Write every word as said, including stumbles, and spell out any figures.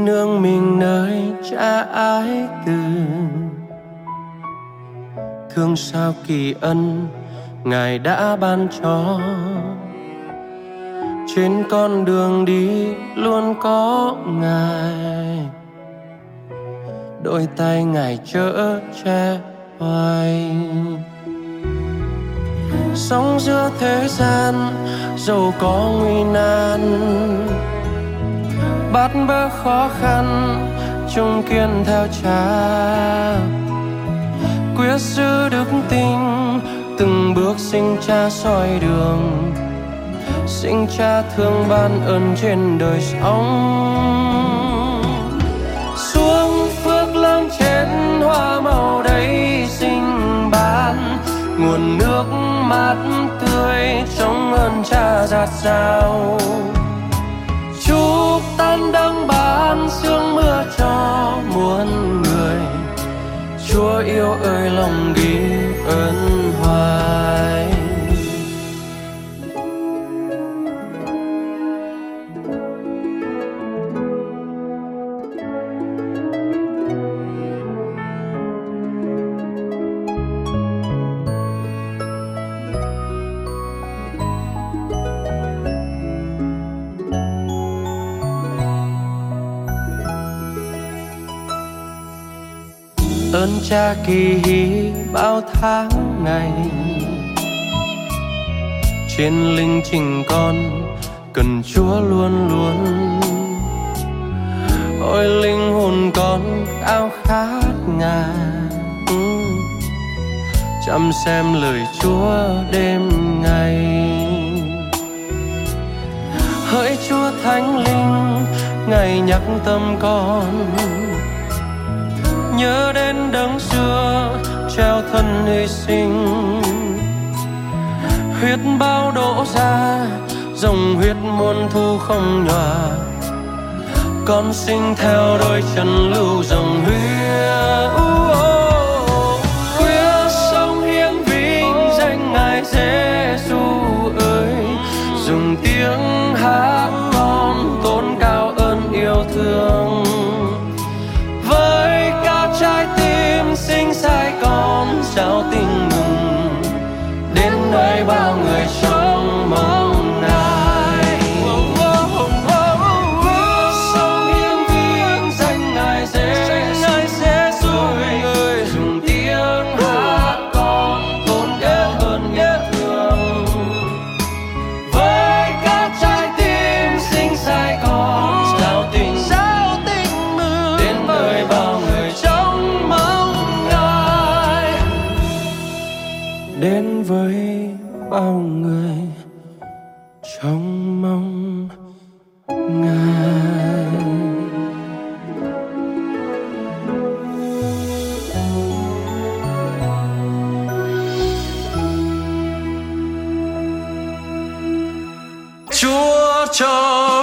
nương mình nơi cha ái từ. Thương sao kỳ ân Ngài đã ban cho, trên con đường đi luôn có Ngài, đôi tay Ngài chở che hoài. Sống giữa thế gian dẫu có nguy nan, bát bớ khó khăn chung kiên theo Cha. Quyết giữ đức tin từng bước sinh Cha soi đường, sinh Cha thương ban ơn trên đời sống. Xuống phước lớn trên hoa màu đầy xinh ban, nguồn nước mát tươi trong ơn Cha dạt dào. Chúc tan đấng ban sương mưa cho muôn người, Chúa yêu ơi lòng ghi ơn hoài. Ơn Cha kỳ hí bao tháng ngày, trên linh trình con cần Chúa luôn luôn. Ôi linh hồn con ao khát Ngài, chăm xem lời Chúa đêm ngày. Hỡi Chúa Thánh Linh, Ngài nhắc tâm con, nhớ đến đấng xưa trao thân hy sinh. Huyết bao đổ ra, dòng huyết muôn thu không nhòa, con sinh theo đôi chân lưu dòng huyết. Quyết sống hiến vinh danh Ngài Giêsu ơi, dùng tiếng hát con tôn cao ơn yêu thương. Với cả trái tim sinh sai con trao tình mừng, đến nơi bao người trông mong Ngài. Sống hiến vinh danh Ngài Giêsu ơi, dùng tiếng hát con tôn cao ơn yêu thương. Với cả trái tim sinh sai con trao tình mừng, đến nơi bao người trông mong Ngài. Đến với bao người trông mong Ngài. Chúa cho